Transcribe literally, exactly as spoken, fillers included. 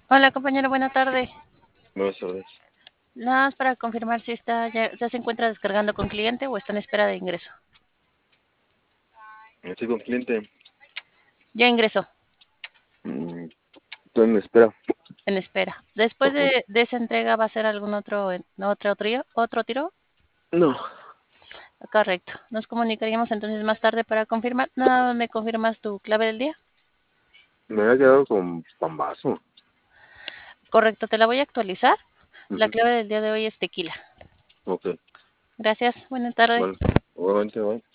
Hola compañero, buena tarde. Buenas tardes. Nada más para confirmar si está ya, ya se encuentra descargando con cliente o está en espera de ingreso. Estoy con cliente. Ya ingresó, Mm, Estoy en espera. en espera. Después Ajá. de, de esa entrega va a ser algún otro otro trío, otro tiro. No, Correcto. Nos comunicaríamos entonces más tarde para confirmar. Nada, ¿me confirmas tu clave del día? me había quedado con pambazo. Correcto, te la voy a actualizar. La Ujú. clave del día de hoy es tequila. Ok, Gracias, buena tarde. vale. Obviamente, vale.